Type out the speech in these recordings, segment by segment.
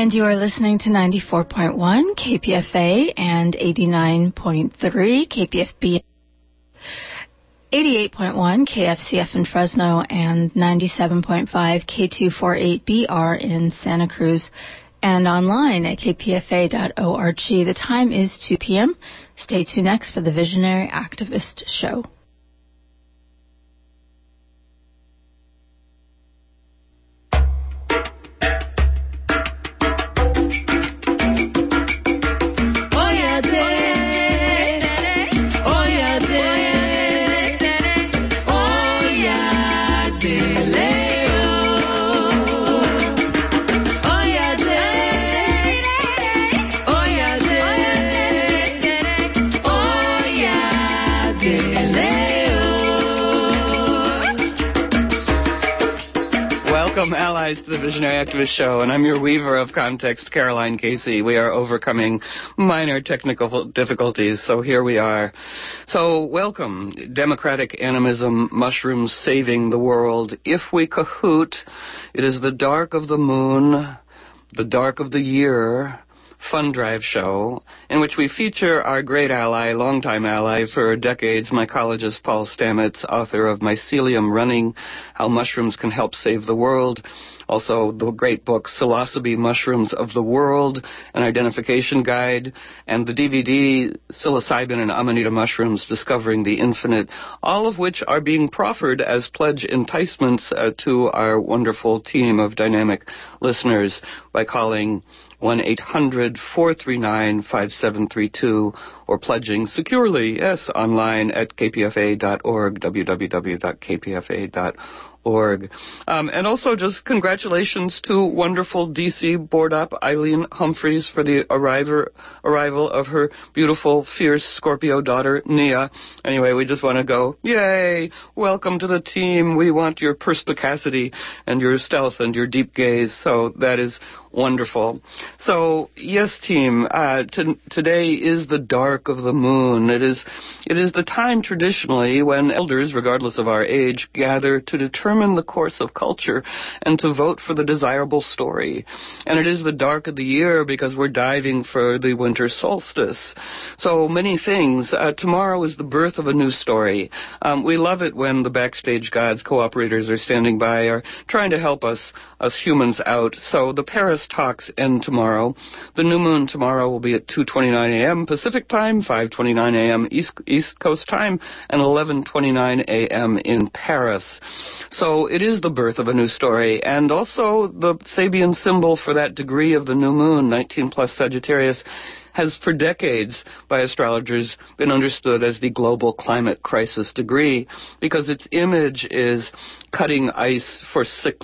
And you are listening to 94.1 KPFA and 89.3 KPFB, 88.1 KFCF in Fresno, and 97.5 K248BR in Santa Cruz, and online at kpfa.org. The time is 2 p.m. Stay tuned next for the Visionary Activist Show. Welcome, allies, to the Visionary Activist Show, and I'm your weaver of context, Caroline Casey. We are overcoming minor technical difficulties, so here we are. So, welcome. Democratic animism, mushrooms saving the world. If we cahoot, it is the dark of the moon, the dark of the year, fund drive show, in which we feature our great ally, longtime ally for decades, mycologist Paul Stamets, author of Mycelium Running, How Mushrooms Can Help Save the World. Also, the great book, Psilocybe Mushrooms of the World, an identification guide, and the DVD, Psilocybin and Amanita Mushrooms, Discovering the Infinite, all of which are being proffered as pledge enticements to our wonderful team of dynamic listeners by calling 1-800-439-5732 or pledging securely, yes, online at kpfa.org, www.kpfa.org. And also just congratulations to wonderful D.C. board-op Eileen Humphreys for the arrival of her beautiful, fierce Scorpio daughter, Nia. Anyway, we just want to go, yay, welcome to the team. We want your perspicacity and your stealth and your deep gaze, so that is wonderful. So, yes, team, today is the dark of the moon. It is the time traditionally when elders, regardless of our age, gather to determine the course of culture and to vote for the desirable story. And it is the dark of the year because we're diving for the winter solstice. So many things. Tomorrow is the birth of a new story. We love it when the backstage gods, cooperators are standing by, are trying to help us humans out. So the Paris talks end tomorrow. The new moon tomorrow will be at 2:29 a.m. Pacific time, 5:29 a.m. East Coast time, and 11:29 a.m. in Paris. So it is the birth of a new story, and also the Sabian symbol for that degree of the new moon, 19 plus Sagittarius, has for decades by astrologers been understood as the global climate crisis degree because its image is cutting ice for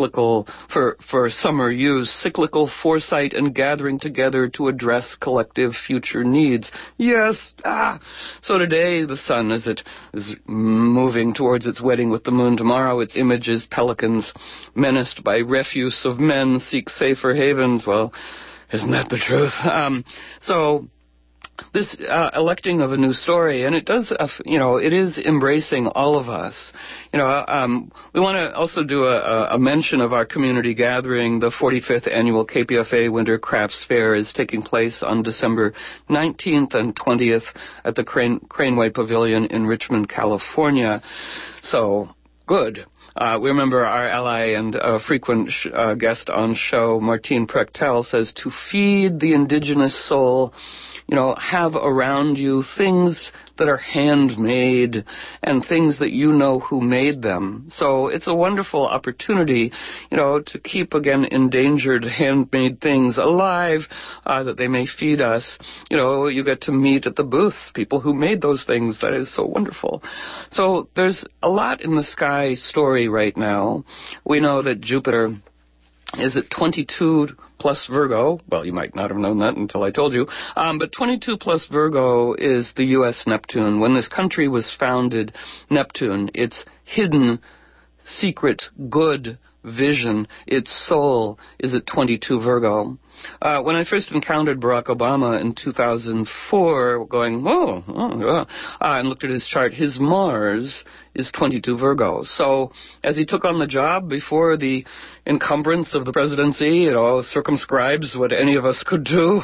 summer use, cyclical foresight and gathering together to address collective future needs. Yes. So today the sun, as it is moving towards its wedding with the moon tomorrow, its image is pelicans menaced by refuse of men seek safer havens. Well, isn't that the truth? So this electing of a new story, and it does, it is embracing all of us. We want to also do a mention of our community gathering. The 45th annual KPFA Winter Crafts Fair is taking place on December 19th and 20th at the Craneway Pavilion in Richmond, California. So, good. We remember our ally and frequent guest on show, Martine Prechtel, says to feed the indigenous soul, have around you things that are handmade and things that you know who made them. So it's a wonderful opportunity, to keep, again, endangered handmade things alive, that they may feed us. You get to meet at the booths people who made those things. That is so wonderful. So there's a lot in the sky story right now. We know that Jupiter is at 22 plus Virgo. Well, you might not have known that until I told you. But 22 plus Virgo is the U.S. Neptune. When this country was founded, Neptune, its hidden, secret, good vision, its soul is at 22 Virgo. When I first encountered Barack Obama in 2004, going, and looked at his chart, his Mars is 22 Virgo. So as he took on the job before the encumbrance of the presidency, circumscribes what any of us could do.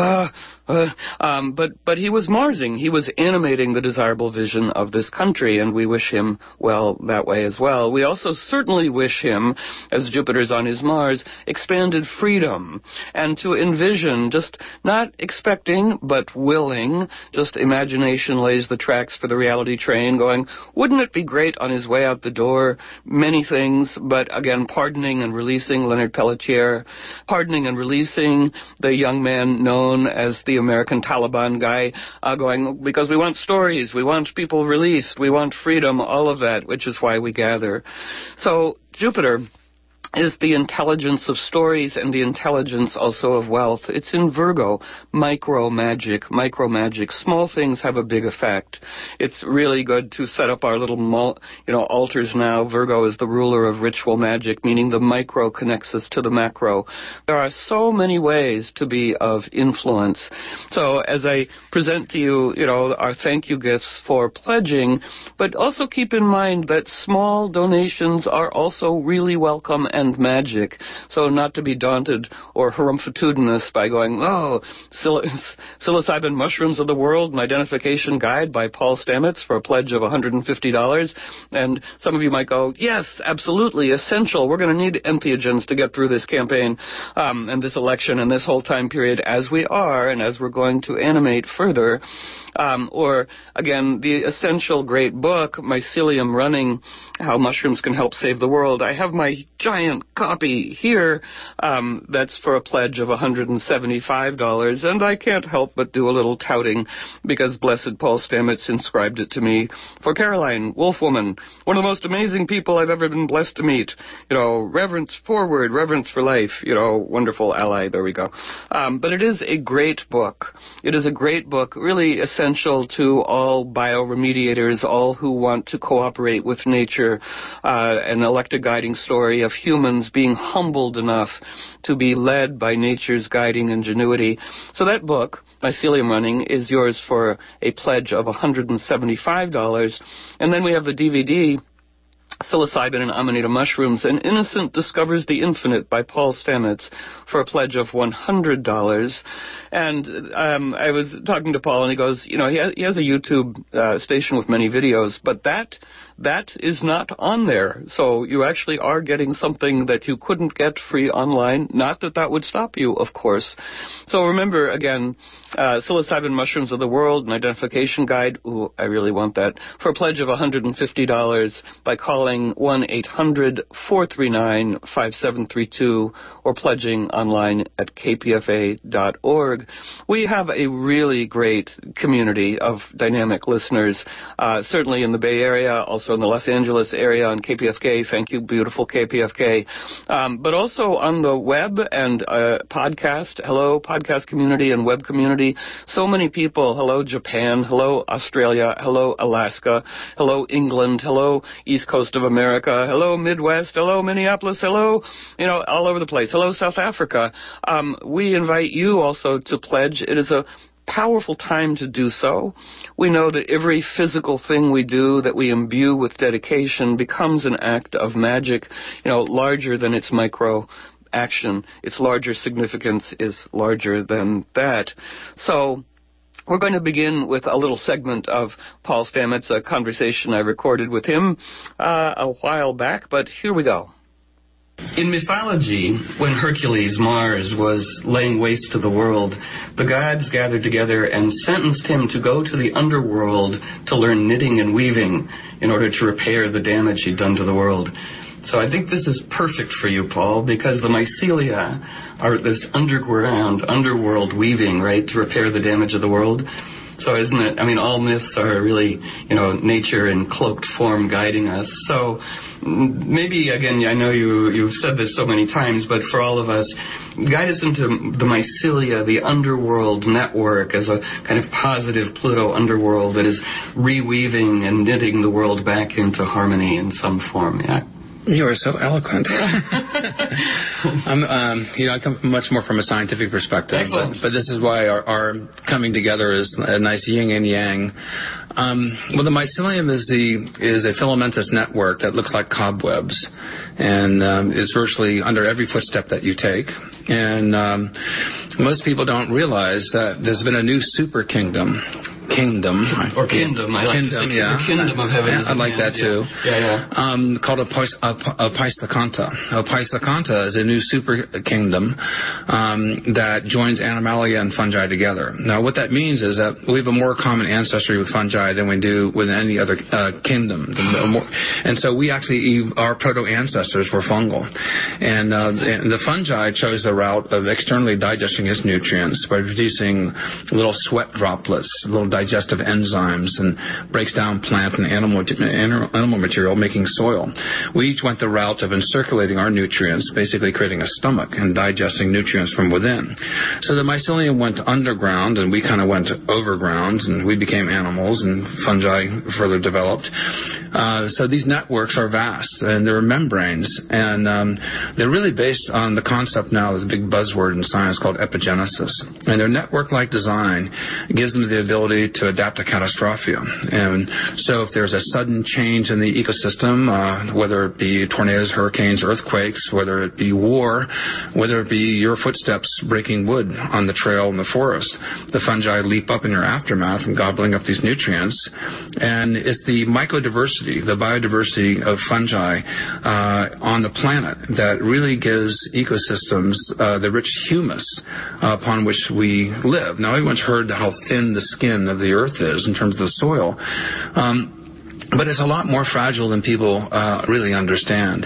But he was Marsing. He was animating the desirable vision of this country, and we wish him well that way as well. We also certainly wish him, as Jupiter's on his Mars, expanded freedom, and to envision, just not expecting, but willing, just imagination lays the tracks for the reality train, going, wouldn't it be great on his way out the door? Many things, but again, pardoning and releasing Leonard Peltier, pardoning and releasing the young man known as the American Taliban guy, going, because we want stories, we want people released, we want freedom, all of that, which is why we gather. So Jupiter is the intelligence of stories and the intelligence also of wealth. It's in Virgo, micro magic. Small things have a big effect. It's really good to set up our little, altars now. Virgo is the ruler of ritual magic, meaning the micro connects us to the macro. There are so many ways to be of influence. So as I present to you, our thank you gifts for pledging, but also keep in mind that small donations are also really welcome and magic, so not to be daunted or harumphatudinous by going, psilocybin mushrooms of the world, an identification guide by Paul Stamets for a pledge of $150, and some of you might go, yes, absolutely, essential, we're going to need entheogens to get through this campaign, and this election and this whole time period as we are, and as we're going to animate further. Or, again, the essential great book, Mycelium Running, How Mushrooms Can Help Save the World. I have my giant copy here that's for a pledge of $175, and I can't help but do a little touting because blessed Paul Stamets inscribed it to me for Caroline, Wolfwoman, one of the most amazing people I've ever been blessed to meet. Reverence forward, reverence for life, wonderful ally, there we go. But it is a great book. It is a great book, really essential to all bioremediators, all who want to cooperate with nature, and elect a guiding story of humans being humbled enough to be led by nature's guiding ingenuity. So that book, Mycelium Running, is yours for a pledge of $175. And then we have the DVD, Psilocybin and Amanita Mushrooms, An Innocent Discovers the Infinite by Paul Stamets, for a pledge of $100. And I was talking to Paul, and he goes, he has a YouTube station with many videos, but that is not on there. So you actually are getting something that you couldn't get free online. Not that would stop you, of course. So remember, again, Psilocybin Mushrooms of the World, an identification guide. Ooh, I really want that. For a pledge of $150 by calling 1-800-439-5732 or pledging online at kpfa.org. We have a really great community of dynamic listeners, certainly in the Bay Area, also in the Los Angeles area on KPFK. Thank you, beautiful KPFK. But also on the web and podcast. Hello, podcast community and web community. So many people. Hello, Japan. Hello, Australia. Hello, Alaska. Hello, England. Hello, East Coast of America. Hello, Midwest. Hello, Minneapolis. Hello, all over the place. Hello, South Africa. We invite you also to pledge. It is a powerful time to do so. We know that every physical thing we do that we imbue with dedication becomes an act of magic, larger than its micro action. Its larger significance is larger than that. So we're going to begin with a little segment of Paul Stamets, a conversation I recorded with him a while back, but here we go. In mythology, when Hercules, Mars, was laying waste to the world, the gods gathered together and sentenced him to go to the underworld to learn knitting and weaving in order to repair the damage he'd done to the world. So I think this is perfect for you, Paul, because the mycelia are this underworld weaving, right, to repair the damage of the world. So isn't it, all myths are really, nature in cloaked form guiding us. So maybe, again, I know you've said this so many times, but for all of us, guide us into the mycelia, the underworld network, as a kind of positive Pluto underworld that is reweaving and knitting the world back into harmony in some form, yeah? You are so eloquent. I come much more from a scientific perspective, but this is why our coming together is a nice yin and yang. Well, the mycelium is a filamentous network that looks like cobwebs, and is virtually under every footstep that you take. And most people don't realize that there's been a new super kingdom. I like kingdom, yeah. Kingdom of heaven. I like that too. Yeah. Called Opaisthakanta. Opaisthakanta is a new super kingdom that joins Animalia and fungi together. Now, what that means is that we have a more common ancestry with fungi than we do with any other kingdom. And so we actually, our proto-ancestors were fungal. And the fungi chose the route of externally digesting its nutrients by producing little sweat droplets, little digestive enzymes, and breaks down plant and animal material, making soil. We each went the route of encirculating our nutrients, basically creating a stomach and digesting nutrients from within. So the mycelium went underground, and we kind of went overground, and we became animals, and fungi further developed. So these networks are vast, and they're membranes, and they're really based on the concept now, this big buzzword in science called epigenesis. And their network-like design gives them the ability to adapt to catastrophia. And so if there's a sudden change in the ecosystem, whether it be tornadoes, hurricanes, earthquakes, whether it be war, whether it be your footsteps breaking wood on the trail in the forest, the fungi leap up in your aftermath and gobbling up these nutrients. And it's the mycodiversity, the biodiversity of fungi on the planet that really gives ecosystems the rich humus upon which we live. Now, everyone's heard how thin the skin of the earth is in terms of the soil. But it's a lot more fragile than people really understand.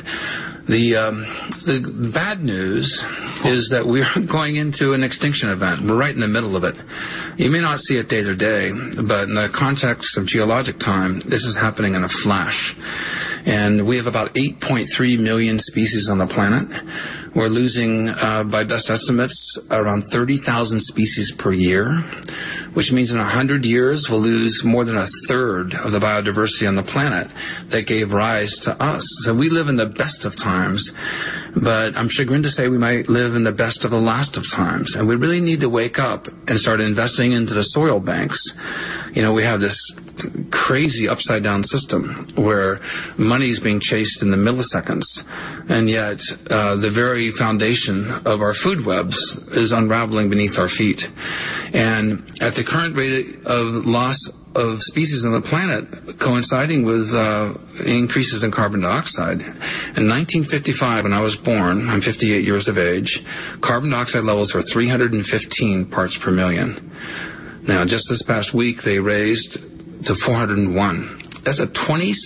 The bad news is that we're going into an extinction event. We're right in the middle of it. You may not see it day to day, but in the context of geologic time, this is happening in a flash. And we have about 8.3 million species on the planet. We're losing, by best estimates, around 30,000 species per year, which means in 100 years we'll lose more than a third of the biodiversity on the planet that gave rise to us. So we live in the best of times, but I'm chagrined to say we might live in the best of the last of times. And we really need to wake up and start investing into the soil banks. You know, we have this crazy upside-down system where money is being chased in the milliseconds, and yet the very foundation of our food webs is unraveling beneath our feet. And at the current rate of loss of species on the planet, coinciding with increases in carbon dioxide. In 1955, when I was born, I'm 58 years of age, carbon dioxide levels were 315 parts per million. Now, just this past week, they raised to 401. That's a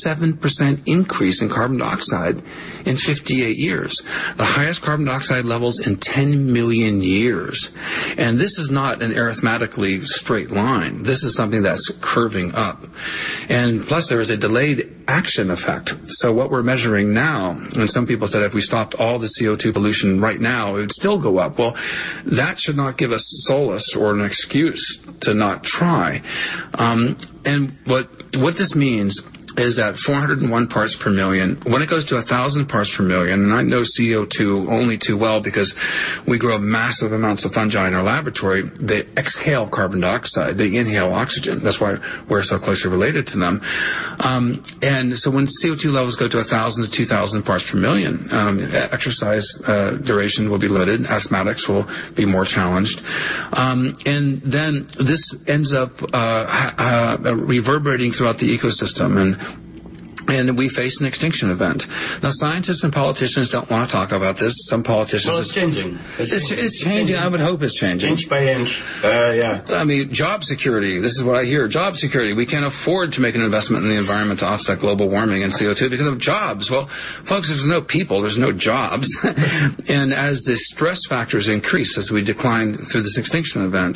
27% increase in carbon dioxide in 58 years. The highest carbon dioxide levels in 10 million years. And this is not an arithmetically straight line. This is something that's curving up. And plus there is a delayed action effect. So what we're measuring now, and some people said if we stopped all the CO2 pollution right now, it would still go up. Well, that should not give us solace or an excuse to not try. And what this means is that 401 parts per million, when it goes to 1,000 parts per million, and I know CO2 only too well because we grow massive amounts of fungi in our laboratory, they exhale carbon dioxide, they inhale oxygen. That's why we're so closely related to them. And so when CO2 levels go to 1,000 to 2,000 parts per million, exercise duration will be limited, asthmatics will be more challenged. And then this ends up reverberating throughout the ecosystem, and we face an extinction event. Now, scientists and politicians don't want to talk about this. Some politicians... Well, it's changing. It's changing. I would hope it's changing. Inch by inch. Yeah. I mean, job security. This is what I hear. Job security. We can't afford to make an investment in the environment to offset global warming and CO2 because of jobs. Well, folks, there's no people. There's no jobs. And as the stress factors increase, as we decline through this extinction event,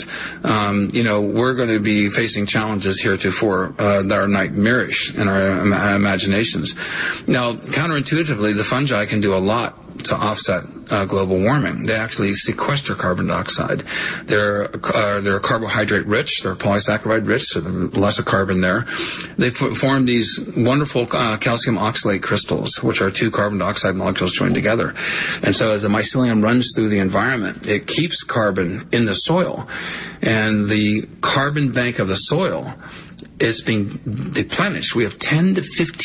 we're going to be facing challenges heretofore that are nightmarish in our imaginations. Now, counterintuitively, the fungi can do a lot to offset global warming. They actually sequester carbon dioxide. They're carbohydrate rich, they're polysaccharide rich, so there's less of carbon there. They form these wonderful calcium oxalate crystals, which are two carbon dioxide molecules joined together. And so as the mycelium runs through the environment, it keeps carbon in the soil. And the carbon bank of the soil is being replenished. We have 10 to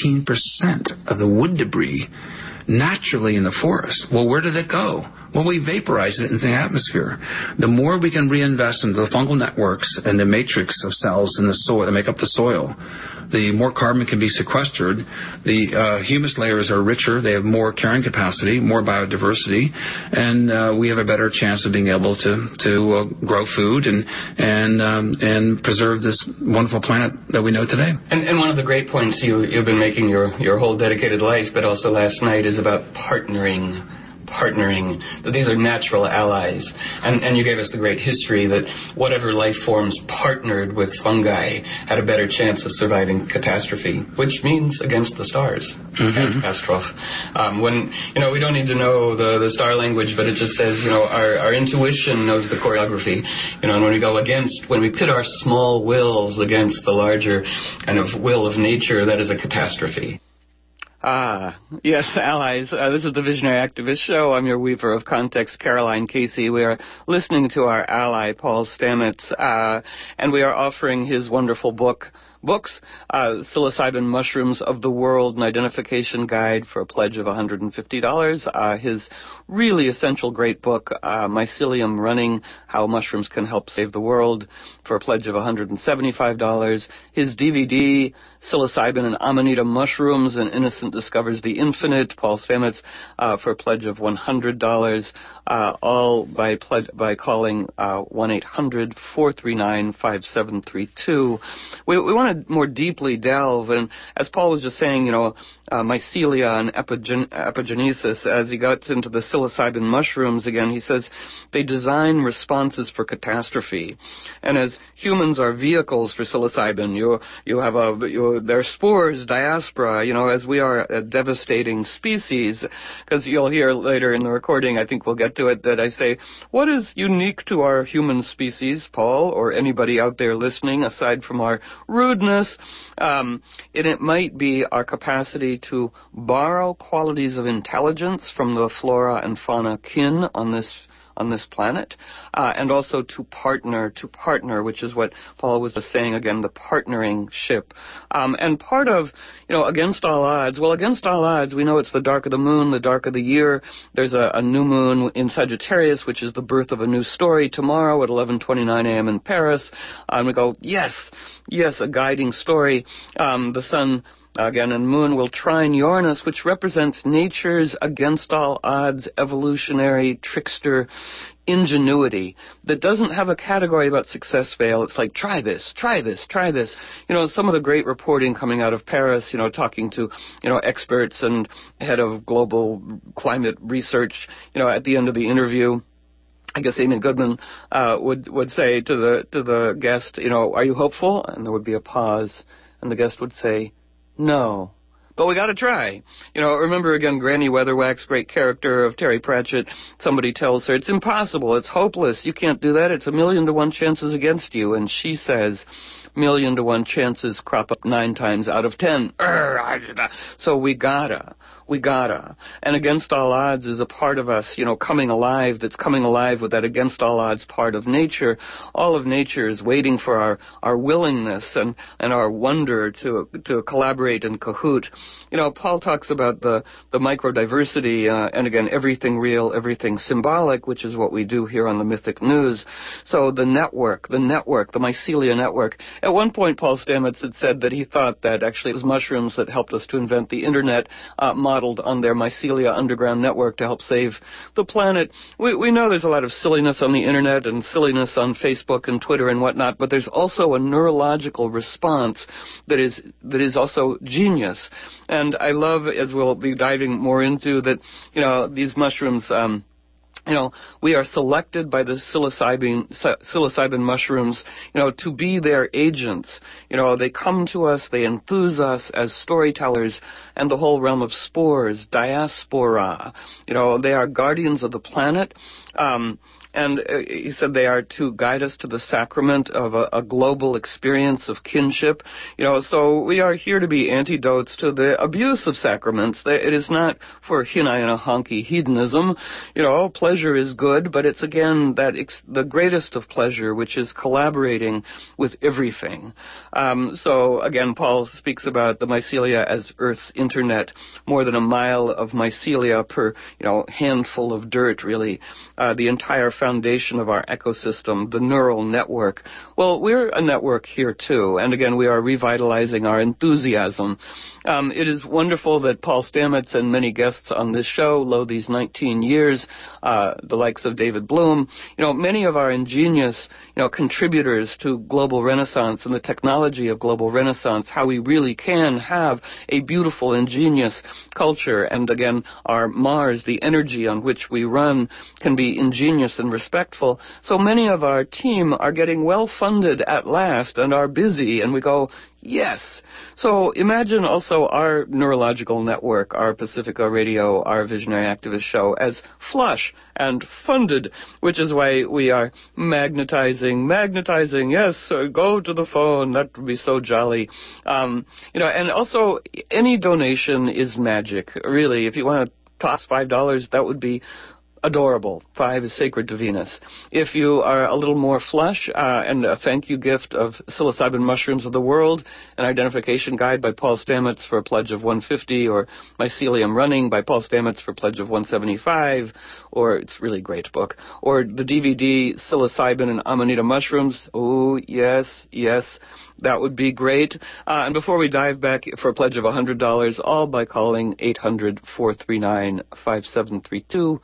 15% of the wood debris naturally in the forest. Well, where did it go? Well, we vaporize it into the atmosphere. The more we can reinvest into the fungal networks and the matrix of cells in the soil that make up the soil, the more carbon can be sequestered. The humus layers are richer. They have more carrying capacity, more biodiversity, and we have a better chance of being able to grow food and preserve this wonderful planet that we know today. And one of the great points you've been making your whole dedicated life, but also last night, is about partnering, that these are natural allies. And you gave us the great history that whatever life forms partnered with fungi had a better chance of surviving catastrophe, which means against the stars. Catastrophe. When, we don't need to know the star language, but it just says, our intuition knows the choreography. And when we pit our small wills against the larger kind of will of nature, that is a catastrophe. Yes, allies. This is the Visionary Activist Show. I'm your weaver of context, Caroline Casey. We are listening to our ally, Paul Stamets, and we are offering his wonderful books, Psilocybin Mushrooms of the World, an identification guide for a pledge of $150. His really essential great book, Mycelium Running, How Mushrooms Can Help Save the World, for a pledge of $175. His DVD, Psilocybin and Amanita Mushrooms, An Innocent Discovers the Infinite, Paul Stamets, for a pledge of $100, all by calling 1-800-439-5732. We want to more deeply delve, and as Paul was just saying, mycelia and epigenesis, as he got into the psilocybin mushrooms again, he says they design responses for catastrophe. And as humans are vehicles for psilocybin, you have their spores, diaspora, as we are a devastating species, because you'll hear later in the recording, I think we'll get to it, that I say, what is unique to our human species, Paul, or anybody out there listening, aside from our rudeness? And it might be our capacity to borrow qualities of intelligence from the flora and fauna kin on this planet, and also to partner, which is what Paul was just saying again, the partnering ship. And part of, against all odds, we know it's the dark of the moon, the dark of the year. There's a new moon in Sagittarius, which is the birth of a new story tomorrow at 11:29 a.m. in Paris. And we go, yes, a guiding story. The sun again, and moon will trine Uranus, which represents nature's against all odds evolutionary trickster ingenuity that doesn't have a category about success fail. It's like, try this. Some of the great reporting coming out of Paris, talking to, experts and head of global climate research, at the end of the interview, I guess Amy Goodman would say to the guest, are you hopeful? And there would be a pause, and the guest would say, no, but we got to try. Remember again, Granny Weatherwax, great character of Terry Pratchett. Somebody tells her, it's impossible, it's hopeless, you can't do that, it's 1,000,000 to 1 chances against you. And she says, 1,000,000 to 1 chances crop up 9 times out of 10. So we gotta. And against all odds is a part of us, coming alive, that's coming alive with that against all odds part of nature. All of nature is waiting for our willingness and our wonder to collaborate and cahoot. Paul talks about the microdiversity, and again, everything real, everything symbolic, which is what we do here on the Mythic News. So the network, the mycelia network. At one point, Paul Stamets had said that he thought that actually it was mushrooms that helped us to invent the internet, modeled on their mycelia underground network to help save the planet. We know there's a lot of silliness on the internet and silliness on Facebook and Twitter and whatnot, but there's also a neurological response that is also genius. And I love, as we'll be diving more into, that, these mushrooms, we are selected by the psilocybin mushrooms, to be their agents. They come to us, they enthuse us as storytellers, and the whole realm of spores, diaspora. They are guardians of the planet. And he said they are to guide us to the sacrament of a global experience of kinship. So we are here to be antidotes to the abuse of sacraments. It is not for hinayana honky hedonism. Pleasure is good, but it's again the greatest of pleasure, which is collaborating with everything. So again, Paul speaks about the mycelia as Earth's internet, more than a mile of mycelia per, handful of dirt, really. The entire foundation of our ecosystem, the neural network. Well, we're a network here too, and again, we are revitalizing our enthusiasm. It is wonderful that Paul Stamets and many guests on this show, lo these 19 years, the likes of David Bloom, many of our ingenious, contributors to global renaissance and the technology of global renaissance, how we really can have a beautiful, ingenious culture. And again, our Mars, the energy on which we run, can be ingenious and respectful. So many of our team are getting well funded at last and are busy, and we go, yes. So imagine also our neurological network, our Pacifica Radio, our Visionary Activist show, as flush and funded, which is why we are magnetizing, yes, go to the phone, that would be so jolly. And also any donation is magic, really. If you want to toss $5, that would be adorable. 5 is sacred to Venus. If you are a little more flush, and a thank you gift of psilocybin mushrooms of the world, an identification guide by Paul Stamets for a pledge of $150, or Mycelium Running by Paul Stamets for a pledge of $175, or it's a really great book, or the DVD Psilocybin and Amanita Mushrooms. Oh, yes, that would be great. And before we dive back, for a pledge of $100, all by calling 800-439-5732,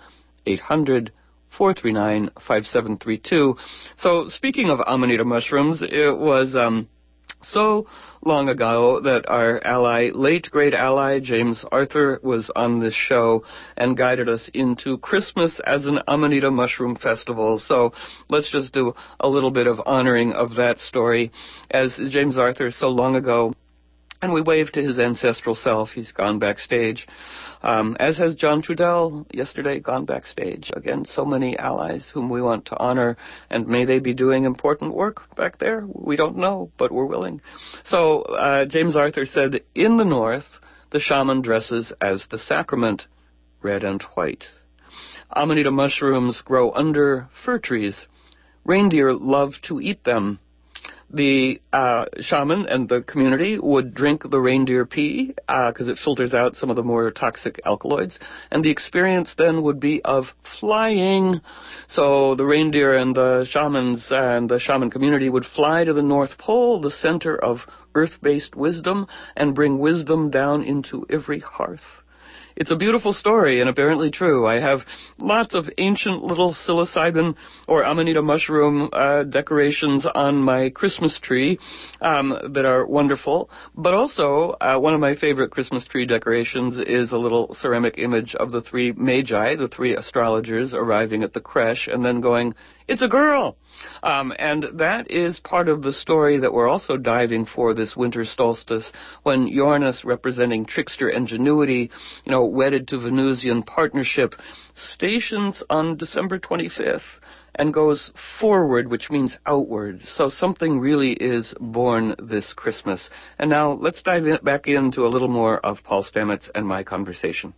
800-439-5732. So speaking of Amanita mushrooms, it was so long ago that our late great ally, James Arthur, was on this show and guided us into Christmas as an Amanita Mushroom Festival. So let's just do a little bit of honoring of that story. As James Arthur so long ago, and we wave to his ancestral self, he's gone backstage. As has John Trudell yesterday gone backstage. Again, so many allies whom we want to honor, and may they be doing important work back there. We don't know, but we're willing. So James Arthur said, in the north, the shaman dresses as the sacrament, red and white. Amanita mushrooms grow under fir trees. Reindeer love to eat them. The shaman and the community would drink the reindeer pee because it filters out some of the more toxic alkaloids, and the experience then would be of flying. So the reindeer and the shamans and the shaman community would fly to the North Pole, the center of earth-based wisdom, and bring wisdom down into every hearth. It's a beautiful story and apparently true. I have lots of ancient little psilocybin or Amanita mushroom decorations on my Christmas tree that are wonderful. But also, one of my favorite Christmas tree decorations is a little ceramic image of the 3 magi, the 3 astrologers arriving at the creche and then going, it's a girl! And that is part of the story that we're also diving for this winter solstice, when Uranus, representing trickster ingenuity, wedded to Venusian partnership, stations on December 25th and goes forward, which means outward. So something really is born this Christmas. And now let's dive back into a little more of Paul Stamets and my conversation.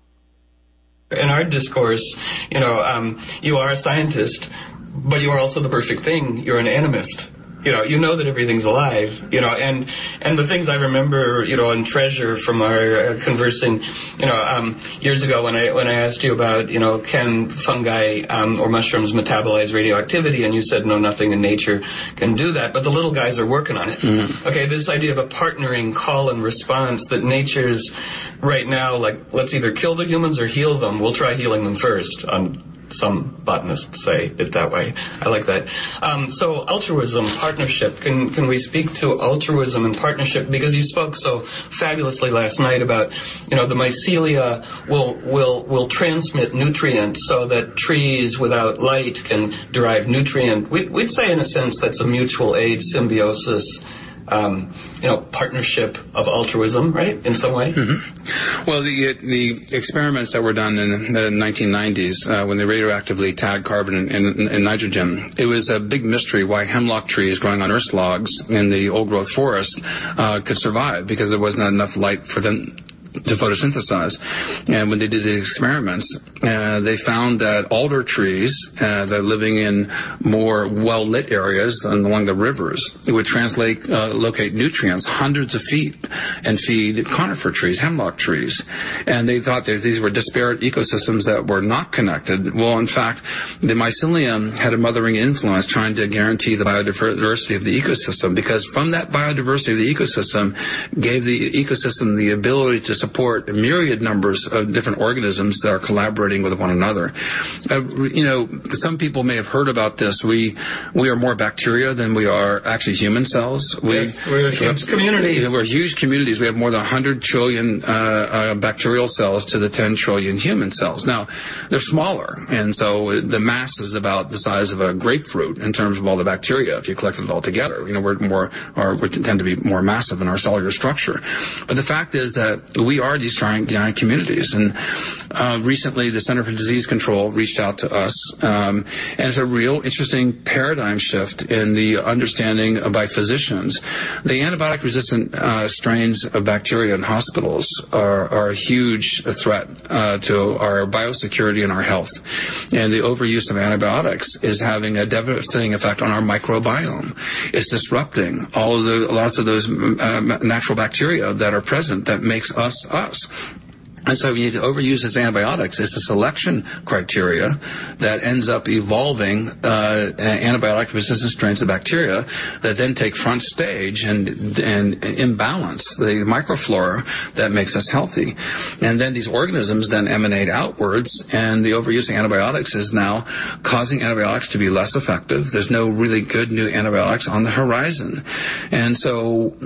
In our discourse, you are a scientist, but you are also the perfect thing. You're an animist. You know that everything's alive, and the things I remember, and treasure from our conversing, years ago when I asked you about, can fungi or mushrooms metabolize radioactivity, and you said, no, nothing in nature can do that, but the little guys are working on it. Mm-hmm. Okay, this idea of a partnering call and response that nature's right now, like, let's either kill the humans or heal them. We'll try healing them first on some botanists say it that way. I like that. So altruism, partnership. Can we speak to altruism and partnership? Because you spoke so fabulously last night about, the mycelia will transmit nutrients so that trees without light can derive nutrient. We'd say, in a sense, that's a mutual aid symbiosis. Partnership of altruism, right, in some way? Mm-hmm. Well, the experiments that were done in the 1990s, when they radioactively tagged carbon and nitrogen, it was a big mystery why hemlock trees growing on earth logs in the old-growth forest could survive, because there wasn't enough light for them to photosynthesize. And when they did the experiments, they found that alder trees that are living in more well-lit areas and along the rivers, it would locate nutrients hundreds of feet and feed conifer trees, hemlock trees. And they thought that these were disparate ecosystems that were not connected. Well, in fact, the mycelium had a mothering influence trying to guarantee the biodiversity of the ecosystem, because from that biodiversity of the ecosystem gave the ecosystem the ability to support a myriad numbers of different organisms that are collaborating with one another. Some people may have heard about this. We are more bacteria than we are actually human cells. We're a huge community. We're huge communities. We have more than 100 trillion bacterial cells to the 10 trillion human cells. Now, they're smaller, and so the mass is about the size of a grapefruit in terms of all the bacteria if you collect it all together. We tend to be more massive in our cellular structure. But the fact is that we are these giant communities. And recently, the Center for Disease Control reached out to us, and it's a real interesting paradigm shift in the understanding by physicians. The antibiotic-resistant strains of bacteria in hospitals are a huge threat to our biosecurity and our health. And the overuse of antibiotics is having a devastating effect on our microbiome. It's disrupting lots of those natural bacteria that are present that makes us. And so you need to overuse as antibiotics. It's a selection criteria that ends up evolving antibiotic-resistant strains of bacteria that then take front stage and imbalance the microflora that makes us healthy. And then these organisms then emanate outwards, and the overuse of antibiotics is now causing antibiotics to be less effective. There's no really good new antibiotics on the horizon. And so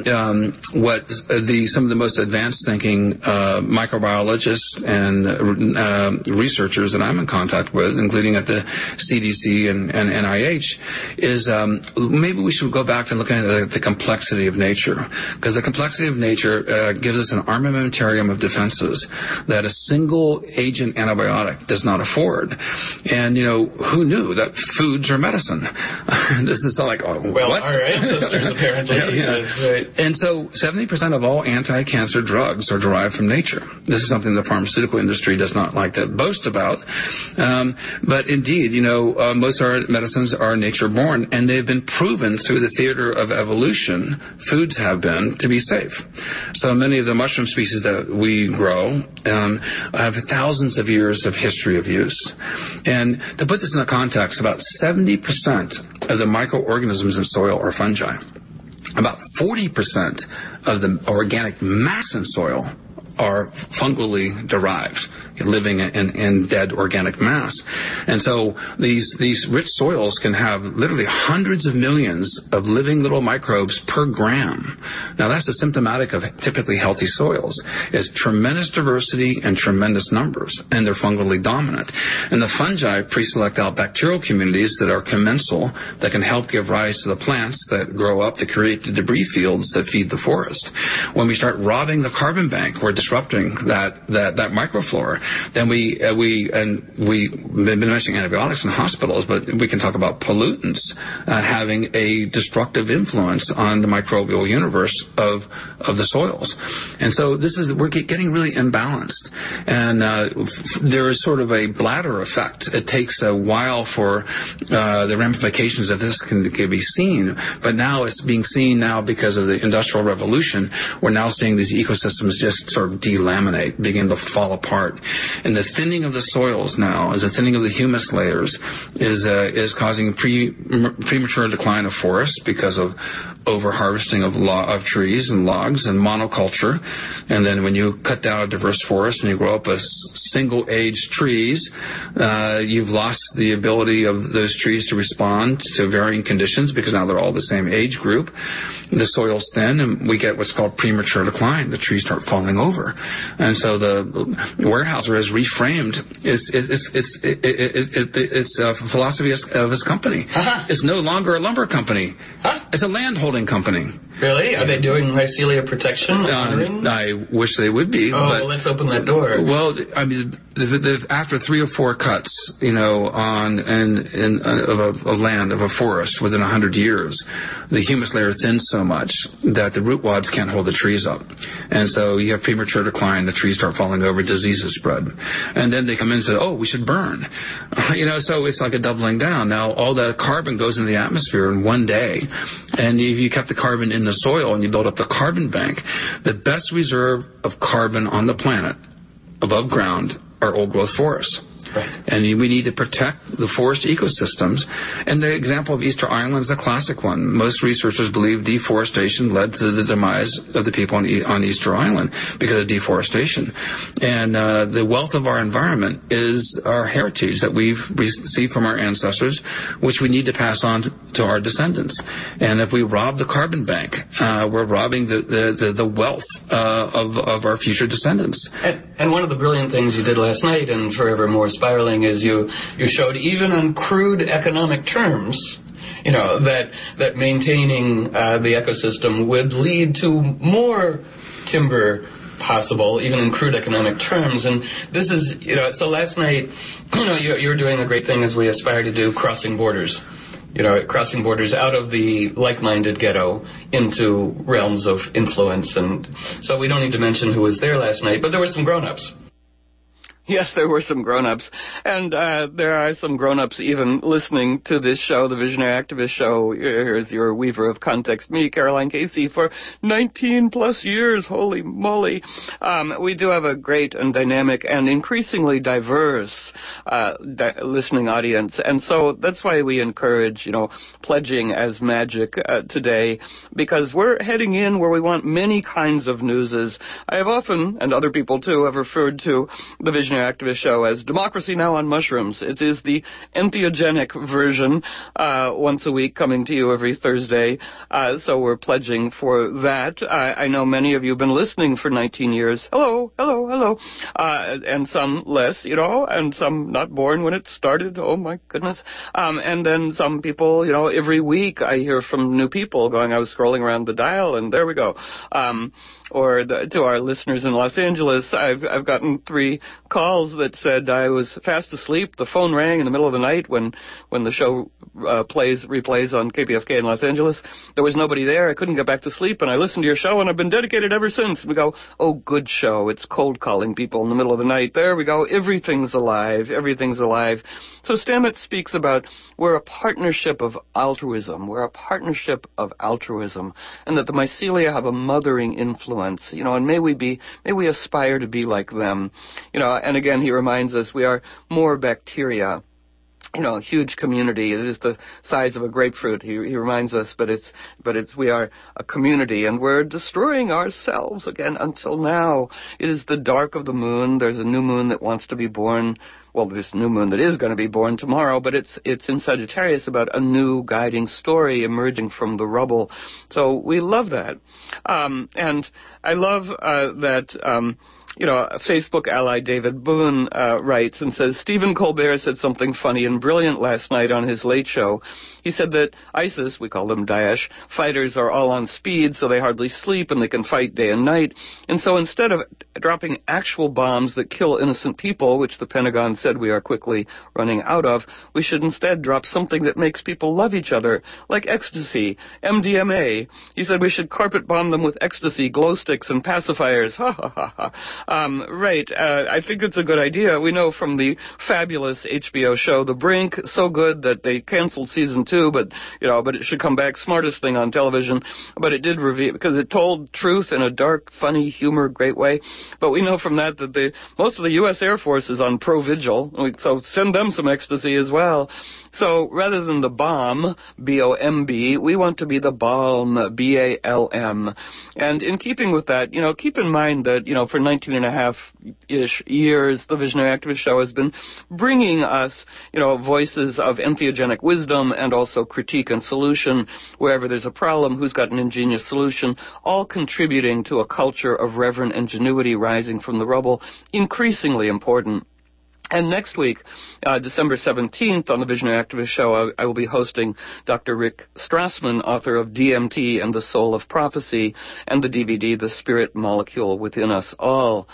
some of the most advanced thinking microbiologists and researchers that I'm in contact with, including at the CDC and NIH, is maybe we should go back to looking at the complexity of nature, because the complexity of nature gives us an armamentarium of defenses that a single agent antibiotic does not afford. And who knew that foods are medicine? This is like, what? Our ancestors apparently. Yeah. Right. And so 70% of all anti-cancer drugs are derived from nature. This is something the pharmaceutical industry does not like to boast about. But indeed, most of our medicines are nature-born, and they've been proven through the theater of evolution, foods have been, to be safe. So many of the mushroom species that we grow have thousands of years of history of use. And to put this in a context, about 70% of the microorganisms in soil are fungi. About 40% of the organic mass in soil are fungally derived, living in dead organic mass. And so these rich soils can have literally hundreds of millions of living little microbes per gram. Now that's symptomatic of typically healthy soils, is tremendous diversity and tremendous numbers, and they're fungally dominant. And the fungi pre-select out bacterial communities that are commensal, that can help give rise to the plants that grow up to create the debris fields that feed the forest. When we start robbing the carbon bank, we're disrupting that microflora. Then we've been mentioning antibiotics in hospitals, but we can talk about pollutants having a destructive influence on the microbial universe of the soils. And so we're getting really imbalanced. And there is sort of a bladder effect. It takes a while for the ramifications of this can be seen, but now it's being seen now because of the Industrial Revolution. We're now seeing these ecosystems just sort of delaminate, begin to fall apart. And the thinning of the soils now, as the thinning of the humus layers, is causing premature decline of forests because of over-harvesting of trees and logs and monoculture. And then when you cut down a diverse forest and you grow up a single-age trees, you've lost the ability of those trees to respond to varying conditions because now they're all the same age group. The soil's thin, and we get what's called premature decline. The trees start falling over. And so the Weyerhaeuser has reframed its philosophy of his company. It's no longer a lumber company. It's a land-holding company. Really? Are they doing mycelia protection? I wish they would be. But let's open that door. Well, I mean, after 3 or 4 cuts, on a land of a forest within 100 years, the humus layer thins so much that the root wads can't hold the trees up, and so you have premature decline. The trees start falling over, diseases spread, and then they come in and say, "Oh, we should burn," So it's like a doubling down. Now all that carbon goes into the atmosphere in one day, and if you kept the carbon in the soil and you build up the carbon bank, the best reserve of carbon on the planet above ground are old-growth forests. Right. And we need to protect the forest ecosystems. And the example of Easter Island is the classic one. Most researchers believe deforestation led to the demise of the people on Easter Island because of deforestation. And the wealth of our environment is our heritage that we've received from our ancestors, which we need to pass on to our descendants. And if we rob the carbon bank, we're robbing the wealth of our future descendants. And one of the brilliant things you did last night, and forevermore spiraling, is you showed, even on crude economic terms, that maintaining the ecosystem would lead to more timber possible, even in crude economic terms. And this is, so last night, you're doing a great thing, as we aspire to do, crossing borders. Crossing borders out of the like-minded ghetto into realms of influence. And so we don't need to mention who was there last night, but there were some grown-ups. Yes, there were some grown-ups, and there are some grown-ups even listening to this show, the Visionary Activist Show. Here's your weaver of context, me, Caroline Casey, for 19-plus years. Holy moly. We do have a great and dynamic and increasingly diverse listening audience, and so that's why we encourage, pledging as magic today, because we're heading in where we want many kinds of newses. I have often, and other people too, have referred to the Visionary Activist Show as Democracy Now! On Mushrooms. It is the entheogenic version, once a week, coming to you every Thursday. So we're pledging for that. I know many of you have been listening for 19 years. Hello. And some less, and some not born when it started. Oh, my goodness. And then some people, every week I hear from new people going, I was scrolling around the dial, and there we go. To our listeners in Los Angeles, I've gotten 3 calls that said I was fast asleep. The phone rang in the middle of the night when the show replays on KPFK in Los Angeles. There was nobody there. I couldn't get back to sleep, and I listened to your show, and I've been dedicated ever since. We go, oh, good show. It's cold calling people in the middle of the night. There we go. Everything's alive. Everything's alive. So Stamets speaks about we're a partnership of altruism. We're a partnership of altruism, and that the mycelia have a mothering influence, and may we aspire to be like them, and again, he reminds us we are more bacteria, a huge community. It is the size of a grapefruit. He reminds us, but we are a community, and we're destroying ourselves again. Until now, it is the dark of the moon. There's a new moon that wants to be born. Well, this new moon that is going to be born tomorrow, but it's in Sagittarius, about a new guiding story emerging from the rubble. So we love that. And I love that Facebook ally David Boone writes and says, Stephen Colbert said something funny and brilliant last night on his Late Show. He said that ISIS, we call them Daesh, fighters are all on speed, so they hardly sleep and they can fight day and night. And so instead of dropping actual bombs that kill innocent people, which the Pentagon said we are quickly running out of, we should instead drop something that makes people love each other, like ecstasy, MDMA. He said we should carpet bomb them with ecstasy, glow sticks, and pacifiers. Ha ha ha ha. Right. I think it's a good idea. We know from the fabulous HBO show The Brink, so good that they canceled season 2, but it should come back. Smartest thing on television. But it did reveal, because it told truth in a dark, funny, humor, great way. But we know from that most of the U.S. Air Force is on provigilance. Angel, so send them some ecstasy as well. So rather than the bomb, B-O-M-B, we want to be the balm, B-A-L-M. And in keeping with that, keep in mind that, for 19 and a half-ish years, the Visionary Activist Show has been bringing us, voices of entheogenic wisdom and also critique and solution. Wherever there's a problem, who's got an ingenious solution, all contributing to a culture of reverent ingenuity rising from the rubble, increasingly important. And next week, December 17th, on the Visionary Activist Show, I will be hosting Dr. Rick Strassman, author of DMT and the Soul of Prophecy, and the DVD, The Spirit Molecule Within Us All.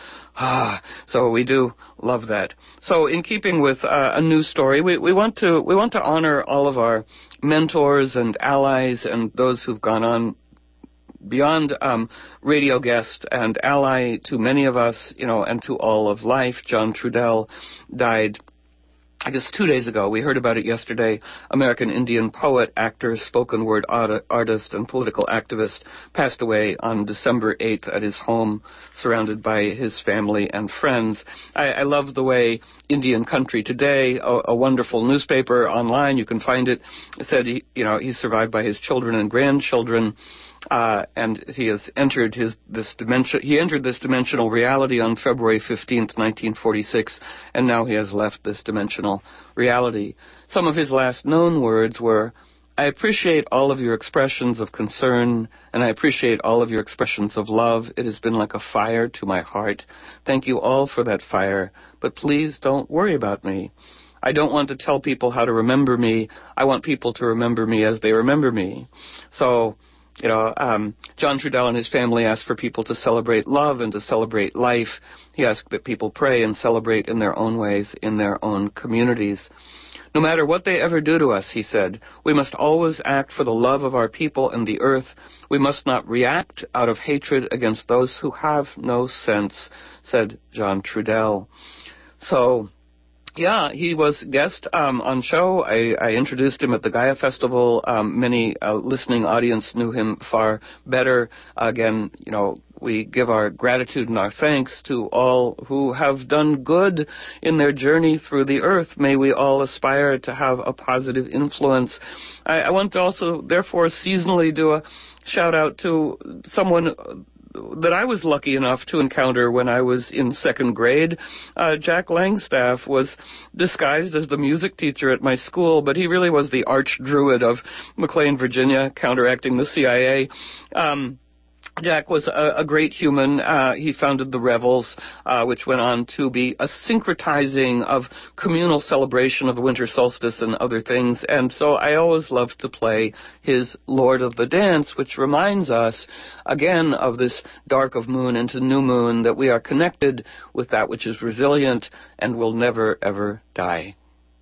So we do love that. So in keeping with a news story, we want to honor all of our mentors and allies and those who've gone on beyond radio guest and ally to many of us, and to all of life. John Trudell died, I guess, 2 days ago. We heard about it yesterday. American Indian poet, actor, spoken word artist, and political activist passed away on December 8th at his home, surrounded by his family and friends. I love the way Indian Country Today, a wonderful newspaper online, you can find it, said he's survived by his children and grandchildren. And he has entered this dimensional reality on February 15th, 1946, and now he has left this dimensional reality. Some of his last known words were, "I appreciate all of your expressions of concern, and I appreciate all of your expressions of love. It has been like a fire to my heart. Thank you all for that fire, but please don't worry about me. I don't want to tell people how to remember me. I want people to remember me as they remember me." So, John Trudell and his family asked for people to celebrate love and to celebrate life. He asked that people pray and celebrate in their own ways, in their own communities. No matter what they ever do to us, he said, we must always act for the love of our people and the earth. We must not react out of hatred against those who have no sense, said John Trudell. So, yeah, he was guest on show. I introduced him at the Gaia Festival. Many listening audience knew him far better. Again, we give our gratitude and our thanks to all who have done good in their journey through the earth. May we all aspire to have a positive influence. I want to also, therefore, seasonally do a shout-out to someone that I was lucky enough to encounter when I was in second grade. Jack Langstaff was disguised as the music teacher at my school, but he really was the arch-druid of McLean, Virginia, counteracting the CIA. Jack was a great human. He founded the Revels, which went on to be a syncretizing of communal celebration of the winter solstice and other things. And so I always loved to play his Lord of the Dance, which reminds us, again, of this dark of moon into new moon, that we are connected with that which is resilient and will never, ever die.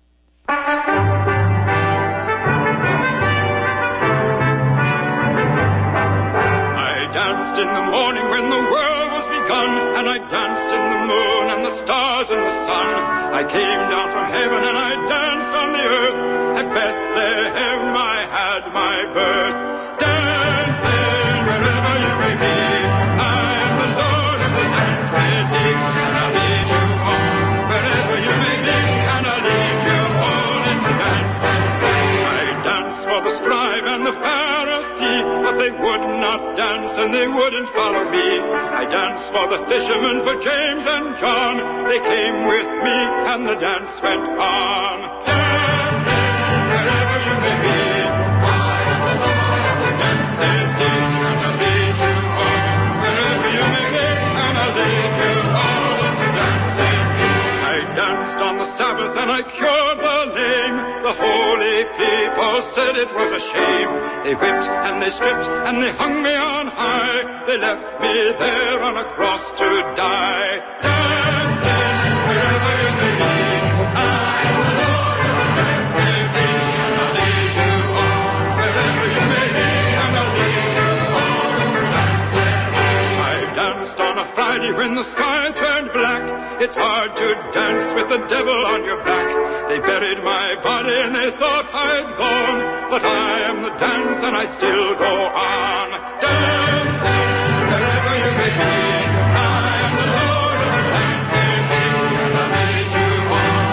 In the morning when the world was begun, and I danced in the moon and the stars and the sun. I came down from heaven and I danced on the earth. At Bethlehem I had my birth. Dance then wherever you may be. I am the Lord of the dance, said he, and I'll lead you all wherever you may be, and I'll lead you all in the dance. I dance for the scribe and the Pharisee, but they would not dance and they wouldn't follow me. I danced for the fishermen, for James and John. They came with me and the dance went on. Dance then, wherever you may be. I am the Lord of the dance, said he, and I'll lead you all wherever you may be, and I'll lead you all in the dance, said he. I danced on the Sabbath and I cured the lame. The holy people said it was a shame. They whipped and they stripped and they hung me on high. They left me there on a cross to die. Dance then, wherever you may be. I am the Lord of the dance, said he, and I'll lead you all wherever you may be, and I'll lead you all in the dance, said he. I danced on a Friday when the sky turned black. It's hard to dance with the devil on your back. They buried my body and they thought I'd gone, but I am the dance and I still go on. Dance then, wherever you may be. I am the Lord of the dance, said he, and I'll lead you all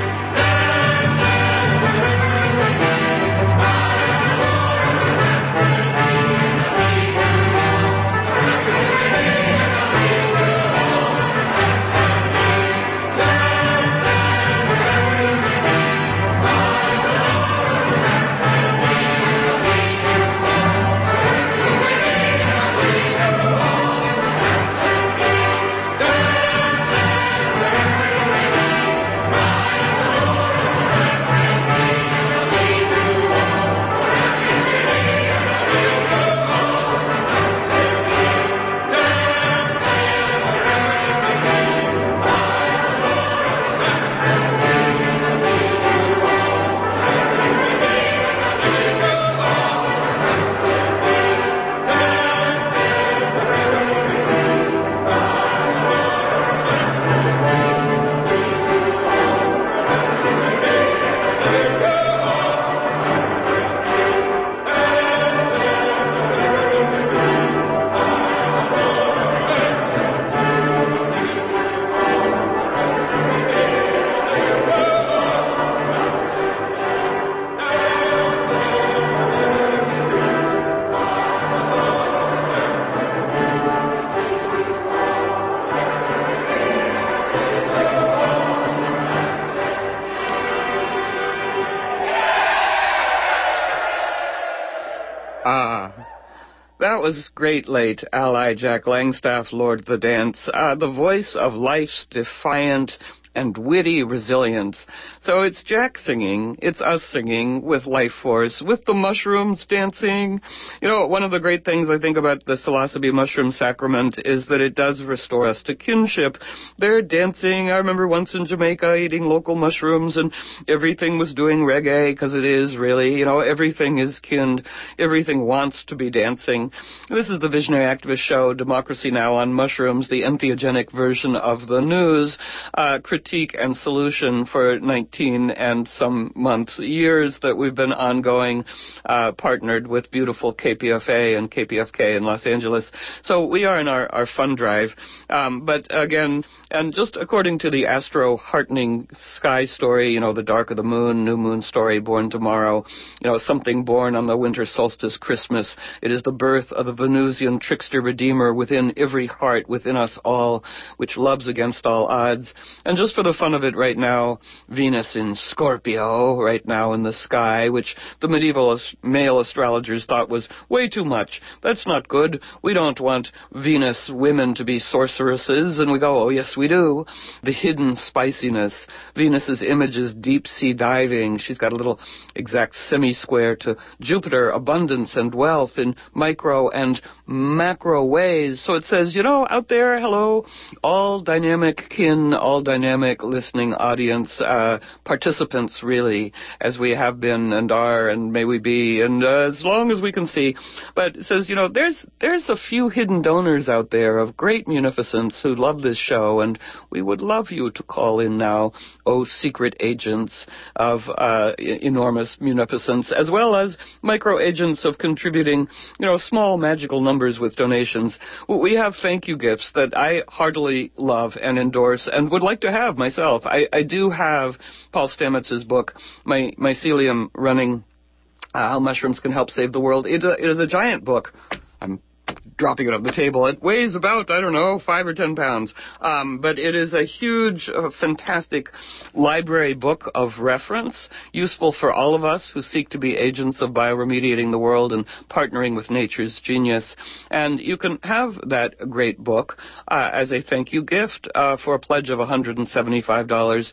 That was great late ally Jack Langstaff, Lord the Dance, the voice of life's defiant and witty resilience. So it's Jack singing, it's us singing with life force, with the mushrooms dancing. You know, one of the great things I think about the psilocybe mushroom sacrament is that it does restore us to kinship. They're dancing. I remember once in Jamaica eating local mushrooms and everything was doing reggae, because it is really, you know, everything is kin. Everything wants to be dancing. This is the Visionary Activist Show, Democracy Now! On mushrooms, the entheogenic version of the news, critique and solution for 19 and some months, years that we've been ongoing, partnered with beautiful KPFA and KPFK in Los Angeles. So we are in our fund drive. But again, and just according to the astro-heartening sky story, you know, the dark of the moon, new moon story, born tomorrow, you know, something born on the winter solstice, Christmas. It is the birth of the Venusian trickster redeemer within every heart, within us all, which loves against all odds. And just for the fun of it right now, Venus in Scorpio right now in the sky, which the medieval male astrologers thought was way too much. That's not good. We don't want Venus women to be sorceresses. And we go, oh yes we do. The hidden spiciness. Venus's image is deep sea diving. She's got a little exact semi-square to Jupiter, abundance and wealth in micro and macro ways. So it says, you know, out there, hello, all dynamic kin, all dynamic listening audience, participants really, as we have been and are and may we be, and as long as we can see. But it says, you know, there's a few hidden donors out there of great munificence who love this show, and we would love you to call in now, oh secret agents of enormous munificence, as well as micro agents of contributing, you know, small magical numbers with donations. We have thank you gifts that I heartily love and endorse and would like to have myself. I do have Paul Stamets's book, Mycelium Running, How Mushrooms Can Help Save the World. It is a giant book. I'm dropping it on the table. It weighs about, 5 or 10 pounds. But it is a huge, fantastic library book of reference, useful for all of us who seek to be agents of bioremediating the world and partnering with nature's genius. And you can have that great book as a thank you gift for a pledge of $175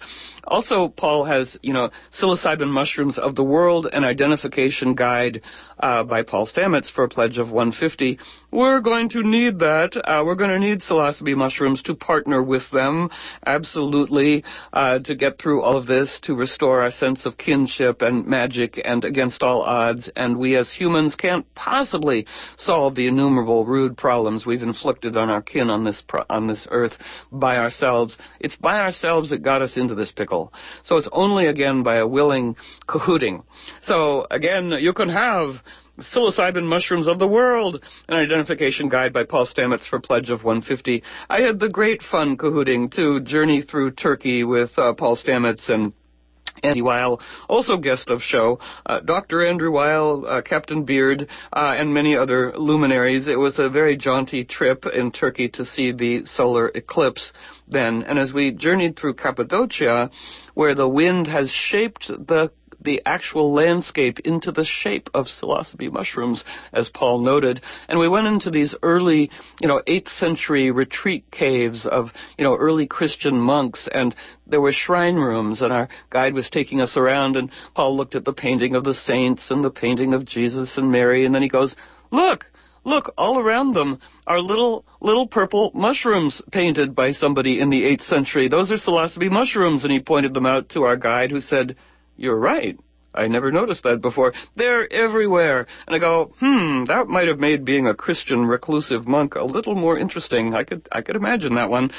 Also, Paul has, psilocybin mushrooms of the world, an identification guide by Paul Stamets for a pledge of $150. We're going to need that. We're going to need psilocybe mushrooms to partner with them, absolutely, to get through all of this, to restore our sense of kinship and magic and against all odds. And we as humans can't possibly solve the innumerable rude problems we've inflicted on our kin on this earth by ourselves. It's by ourselves that got us into this pickle. So it's only, again, by a willing cahooting. So, again, you can have psilocybin mushrooms of the world, an identification guide by Paul Stamets for pledge of $150. I had the great fun cahooting to journey through Turkey with Paul Stamets and Andy Weil, also guest of show, Dr. Andrew Weil, Captain Beard, and many other luminaries. It was a very jaunty trip in Turkey to see the solar eclipse then. And as we journeyed through Cappadocia, where the wind has shaped the actual landscape into the shape of psilocybe mushrooms, as Paul noted. And we went into these early, 8th century retreat caves of, early Christian monks, and there were shrine rooms, and our guide was taking us around, and Paul looked at the painting of the saints and the painting of Jesus and Mary, and then he goes, Look, all around them are little purple mushrooms painted by somebody in the 8th century. Those are psilocybe mushrooms, and he pointed them out to our guide, who said, You're right. I never noticed that before. They're everywhere. And I go, that might have made being a Christian reclusive monk a little more interesting. I could imagine that one.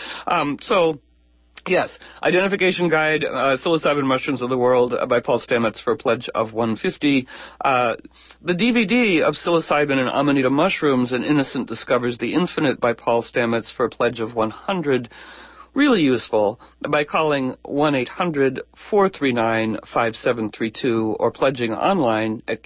Yes, Identification Guide, Psilocybin Mushrooms of the World by Paul Stamets for a pledge of $150. The DVD of Psilocybin and Amanita Mushrooms, An Innocent Discovers the Infinite by Paul Stamets for a pledge of $100. Really useful by calling 1-800-439-5732 or pledging online at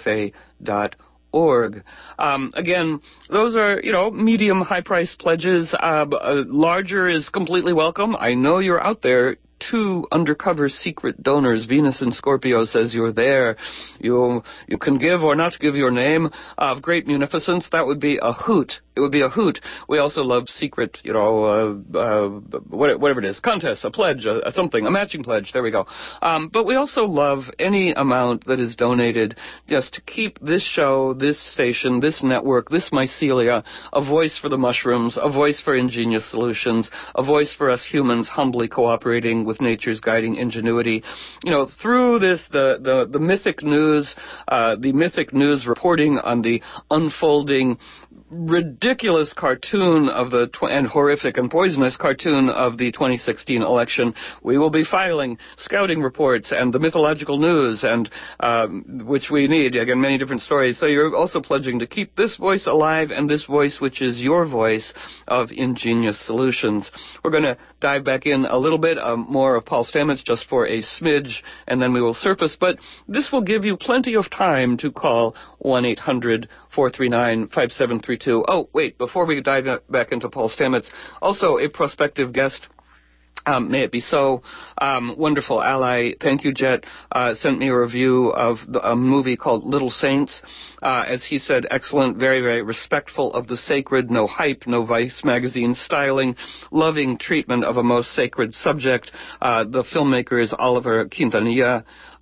kpfa.org. Again, those are, medium high-priced pledges. Larger is completely welcome. I know you're out there. 2 undercover secret donors, Venus and Scorpio, says you're there. You can give or not give your name of great munificence. That would be a hoot. It would be a hoot. We also love secret, whatever it is, contests, a pledge, a something, a matching pledge. There we go. But we also love any amount that is donated just to keep this show, this station, this network, this mycelia, a voice for the mushrooms, a voice for ingenious solutions, a voice for us humans humbly cooperating with nature's guiding ingenuity. Through this, the mythic news reporting on the unfolding ridiculous cartoon of and horrific and poisonous cartoon of the 2016 election, we will be filing scouting reports and the mythological news, and which we need, again, many different stories. So you're also pledging to keep this voice alive, and this voice, which is your voice of ingenious solutions. We're going to dive back in a little bit more of Paul Stamets just for a smidge, and then we will surface. But this will give you plenty of time to call 1-800-439-5732. Oh, wait, before we dive back into Paul Stamets, also a prospective guest, may it be so, wonderful ally, thank you, Jet, sent me a review of a movie called Little Saints. As he said, excellent, very, very respectful of the sacred, no hype, no Vice magazine styling, loving treatment of a most sacred subject. The filmmaker is Oliver Quintanilla.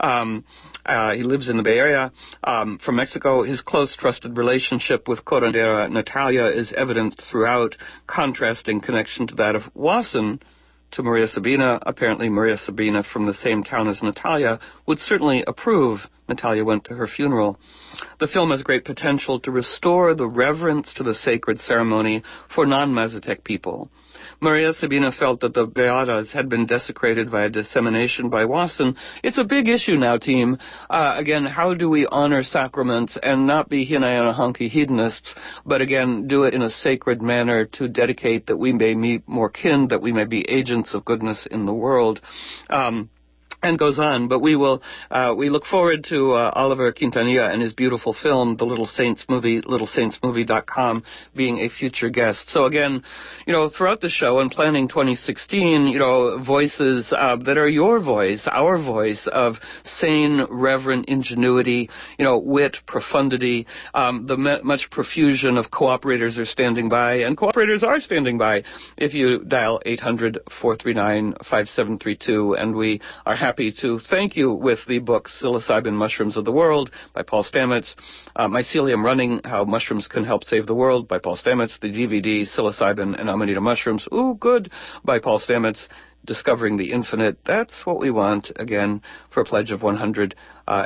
He lives in the Bay Area. From Mexico, his close, trusted relationship with curandera Natalia is evident throughout, contrasting connection to that of Wasson to Maria Sabina. Apparently, Maria Sabina, from the same town as Natalia, would certainly approve. Natalia went to her funeral. The film has great potential to restore the reverence to the sacred ceremony for non-Mazatec people. Maria Sabina felt that the Beatas had been desecrated via dissemination by Wasson. It's a big issue now, team. Again, how do we honor sacraments and not be Hinayana-honky hedonists, but again, do it in a sacred manner to dedicate that we may meet more kin, that we may be agents of goodness in the world. and goes on. But we look forward to Oliver Quintanilla and his beautiful film, The Little Saints Movie, littlesaintsmovie.com, being a future guest. So again, throughout the show and planning 2016, voices that are your voice, our voice of sane, reverent ingenuity, wit, profundity, the much profusion of cooperators are standing by, and cooperators are standing by if you dial 800-439-5732, and we are happy to thank you with the book Psilocybin Mushrooms of the World by Paul Stamets, Mycelium Running, How Mushrooms Can Help Save the World by Paul Stamets, the DVD Psilocybin and Amanita Mushrooms, ooh, good, by Paul Stamets, Discovering the Infinite, that's what we want, again, for a pledge of 100,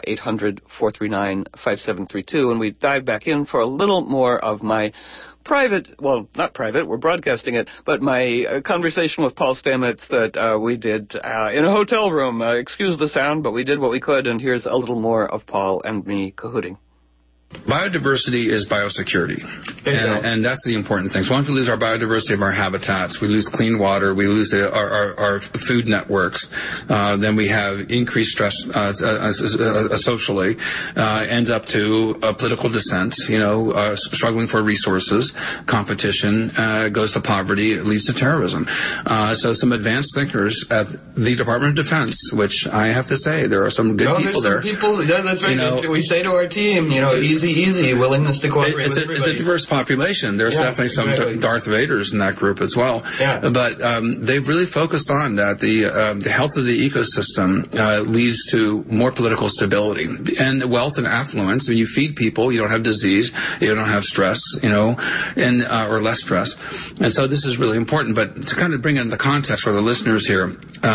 800-439-5732, and we dive back in for a little more of my private, well, not private, we're broadcasting it, but my conversation with Paul Stamets that we did in a hotel room. Excuse the sound, but we did what we could, and here's a little more of Paul and me cahooting. Biodiversity is biosecurity, and that's the important thing. So once we lose our biodiversity of our habitats, we lose clean water, we lose our food networks, then we have increased stress socially, ends up to political dissent, struggling for resources, competition, goes to poverty, it leads to terrorism. So some advanced thinkers at the Department of Defense, which I have to say, there are some good people there. That's right. We say to our team, easy, willingness to cooperate with everybody. It's a diverse population. There's definitely some Darth Vaders in that group as well. Yeah. But they've really focused on that. The health of the ecosystem leads to more political stability and wealth and affluence. When you feed people, you don't have disease, you don't have stress, and or less stress. And so this is really important. But to kind of bring it into context for the listeners here,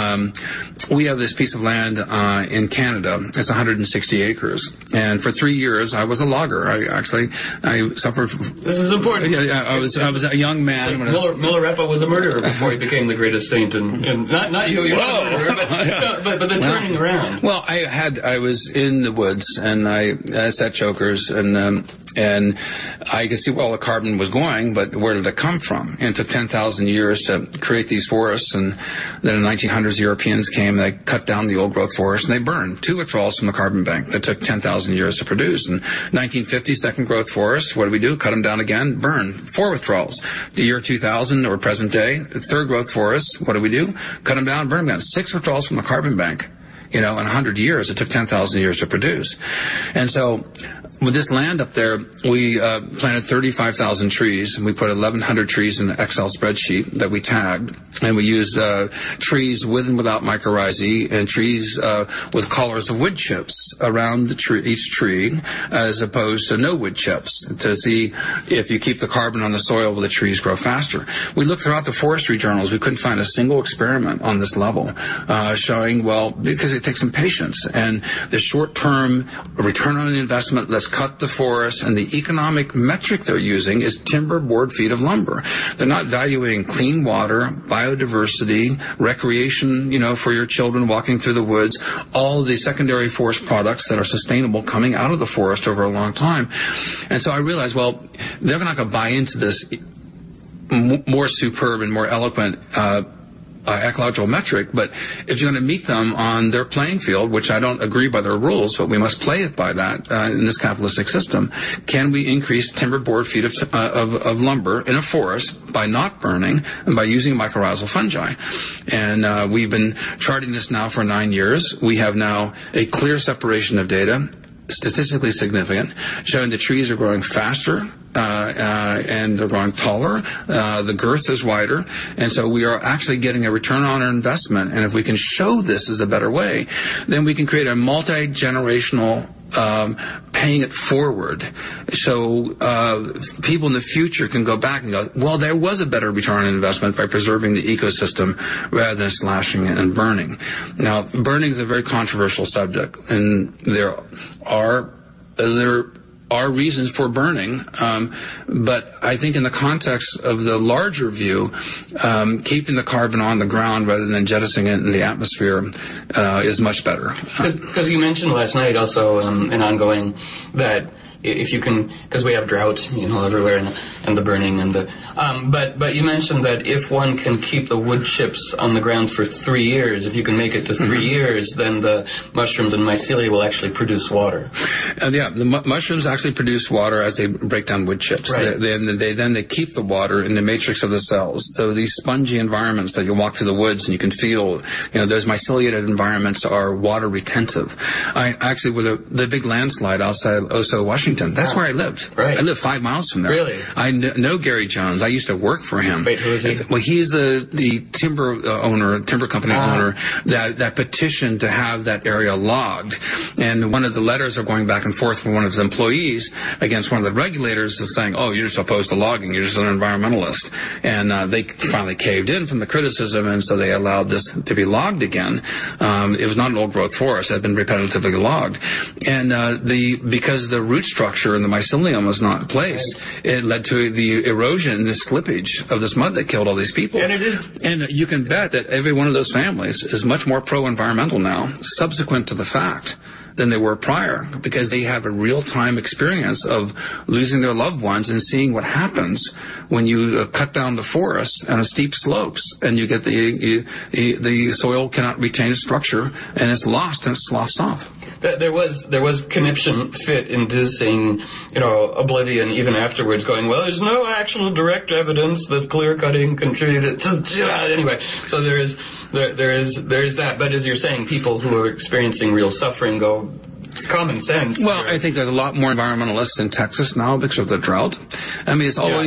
we have this piece of land in Canada. It's 160 acres. And for 3 years, I was a logger. I suffered. This is important. Yeah, I was a young man. Milarepa was a murderer before he became the greatest saint, and not you. You're not a murderer, but the turning around. Well, I was in the woods, and I set chokers, and I could see where all the carbon was going, but where did it come from? And it took 10,000 years to create these forests, and then in the 1900s, Europeans came, they cut down the old growth forest, and they burned 2 withdrawals from the carbon bank that took 10,000 years to produce. And 1950, second growth forest, what do we do? Cut them down again, burn, 4 withdrawals. The year 2000, or present day, third growth forest, what do we do? Cut them down, burn them again. 6 withdrawals from the carbon bank. In 100 years, it took 10,000 years to produce. And so with this land up there, we planted 35,000 trees, and we put 1,100 trees in an Excel spreadsheet that we tagged, and we used trees with and without mycorrhizae, and trees with collars of wood chips around each tree, as opposed to no wood chips, to see if you keep the carbon on the soil, will the trees grow faster. We looked throughout the forestry journals. We couldn't find a single experiment on this level showing, because it takes some patience, and the short-term return on investment, let's cut the forest, and the economic metric they're using is timber board feet of lumber. They're not valuing clean water, biodiversity, recreation, for your children walking through the woods, all the secondary forest products that are sustainable coming out of the forest over a long time. And so I realized, they're not going to buy into this more superb and more eloquent ecological metric, but if you're going to meet them on their playing field, which I don't agree by their rules, but we must play it by that in this capitalistic system, can we increase timber board feet of lumber in a forest by not burning and by using mycorrhizal fungi? And we've been charting this now for 9 years. We have now a clear separation of data, statistically significant, showing the trees are growing faster, and they're growing taller, the girth is wider, and so we are actually getting a return on our investment. And if we can show this as a better way, then we can create a multi-generational paying it forward, so people in the future can go back and go, there was a better return on investment by preserving the ecosystem rather than slashing it and burning. Now, burning is a very controversial subject, and there are reasons for burning, but I think in the context of the larger view, keeping the carbon on the ground rather than jettisoning it in the atmosphere is much better. Because you mentioned last night also, and ongoing, that if you can, because we have drought, everywhere, and the burning, and the. But you mentioned that if one can keep the wood chips on the ground for 3 years, if you can make it to 3 years, then the mushrooms and mycelia will actually produce water. The mushrooms actually produce water as they break down wood chips. Right. They keep the water in the matrix of the cells. So these spongy environments that you walk through the woods and you can feel, those myceliated environments are water retentive. I actually, with the big landslide outside Oso, Washington, that's where I lived. Right. I lived 5 miles from there. Really? I know Gary Jones. I used to work for him. Wait, who is he? Well, he's the timber company owner that petitioned to have that area logged. And one of the letters are going back and forth from one of his employees against one of the regulators is saying, oh, you're just opposed to logging. You're just an environmentalist. And they finally caved in from the criticism, and so they allowed this to be logged again. It was not an old-growth forest. It had been repetitively logged. And because the root structure in the mycelium was not in place, it led to the erosion, the slippage of this mud that killed all these people. And it is. And you can bet that every one of those families is much more pro-environmental now, subsequent to the fact, than they were prior, because they have a real-time experience of losing their loved ones and seeing what happens when you cut down the forest on steep slopes, and you get the soil cannot retain its structure, and it's lost and it sloughs off. There was conniption fit inducing, oblivion even afterwards, going, well, there's no actual direct evidence that clear cutting contributed to anyway. So there is that. But as you're saying, people who are experiencing real suffering go, it's common sense. Well, I think there's a lot more environmentalists in Texas now because of the drought. I mean, it's always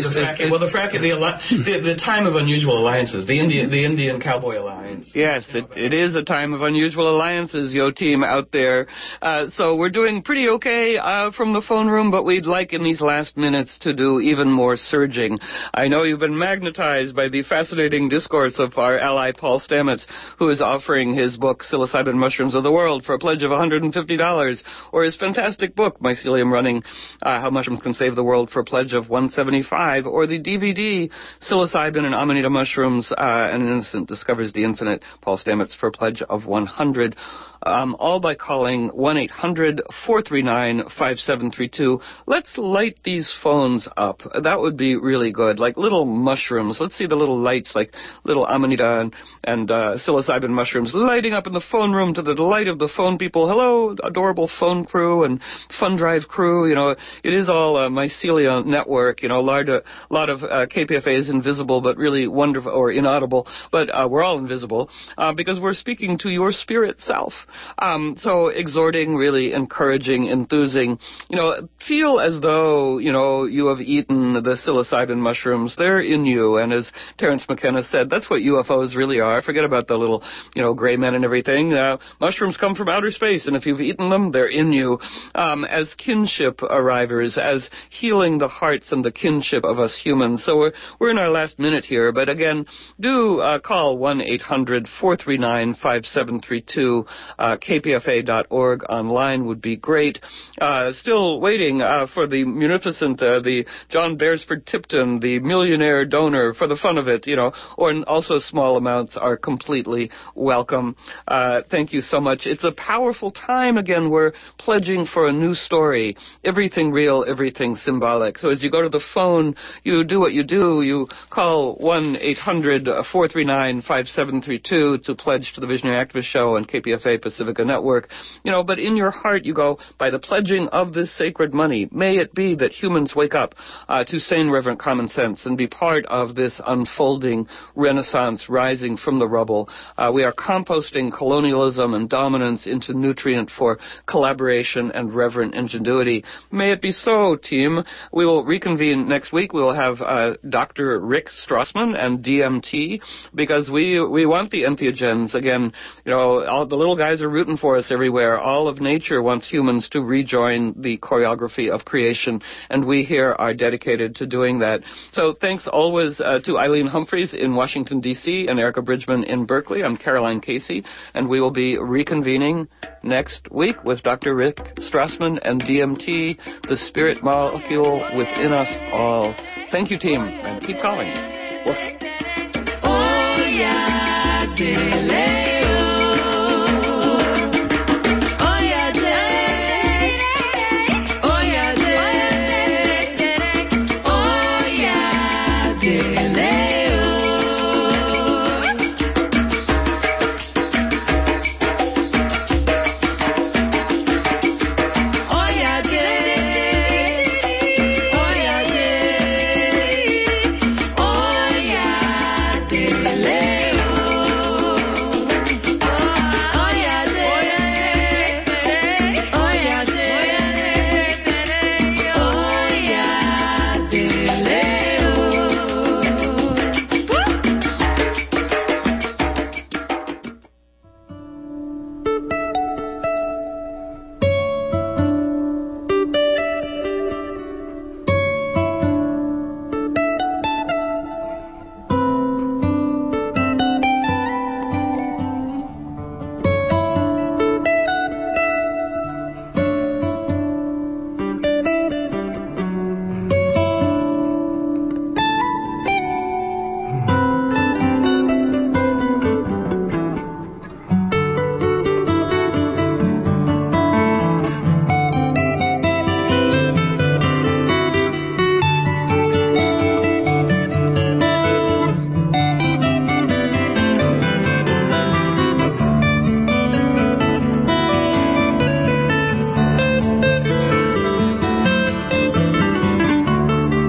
the time of unusual alliances, the Indian Cowboy Alliance. Yes, it is a time of unusual alliances, yo team out there. So we're doing pretty okay from the phone room, but we'd like in these last minutes to do even more surging. I know you've been magnetized by the fascinating discourse of our ally Paul Stamets, who is offering his book Psilocybin Mushrooms of the World for a pledge of $150. Or his fantastic book, Mycelium Running, How Mushrooms Can Save the World, for a pledge of $175, or the DVD, Psilocybin and Amanita Mushrooms, An Innocent Discovers the Infinite, Paul Stamets, for a pledge of $100. All by calling 1-800-439-5732. Let's light these phones up. That would be really good, like little mushrooms. Let's see the little lights, like little Amanita and psilocybin mushrooms lighting up in the phone room to the delight of the phone people. Hello, adorable phone crew and Fun Drive crew. It is all a mycelia network. A lot of KPFA is invisible, but really wonderful, or inaudible, but we're all invisible because we're speaking to your spirit self. So exhorting, really encouraging, enthusing, feel as though, you have eaten the psilocybin mushrooms. They're in you. And as Terence McKenna said, that's what UFOs really are. Forget about the little, gray men and everything. Mushrooms come from outer space, and if you've eaten them, they're in you. As kinship arrivers, as healing the hearts and the kinship of us humans. So we're in our last minute here, but again, do call 1-800-439-5732. KPFA.org online would be great. Still waiting for the munificent, the John Beresford Tipton, the millionaire donor, for the fun of it, or also small amounts are completely welcome. Thank you so much. It's a powerful time again. We're pledging for a new story. Everything real, everything symbolic. So as you go to the phone, you do what you do. You call 1-800-439-5732 to pledge to the Visionary Activist Show and KPFA Pacifica Network. But in your heart you go, by the pledging of this sacred money, may it be that humans wake up to sane, reverent common sense and be part of this unfolding renaissance rising from the rubble. We are composting colonialism and dominance into nutrient for collaboration and reverent ingenuity. May it be so, team. We will reconvene next week. We will have Dr. Rick Strassman and DMT, because we want the entheogens. Again, all the little guys are rooting for us everywhere. All of nature wants humans to rejoin the choreography of creation, and we here are dedicated to doing that. So thanks always to Eileen Humphreys in Washington, D.C., and Erica Bridgman in Berkeley. I'm Caroline Casey, and we will be reconvening next week with Dr. Rick Strassman and DMT, the spirit molecule within us all. Thank you, team, and keep calling. Woof.